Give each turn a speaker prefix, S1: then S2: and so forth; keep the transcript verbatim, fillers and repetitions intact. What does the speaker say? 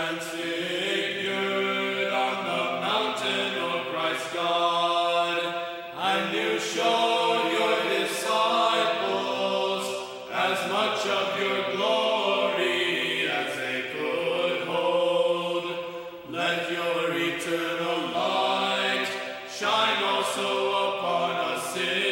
S1: transfigured on the mountain, O Christ God, and you showed your disciples as much of your glory as they could hold. Let your eternal light shine also upon us sinners,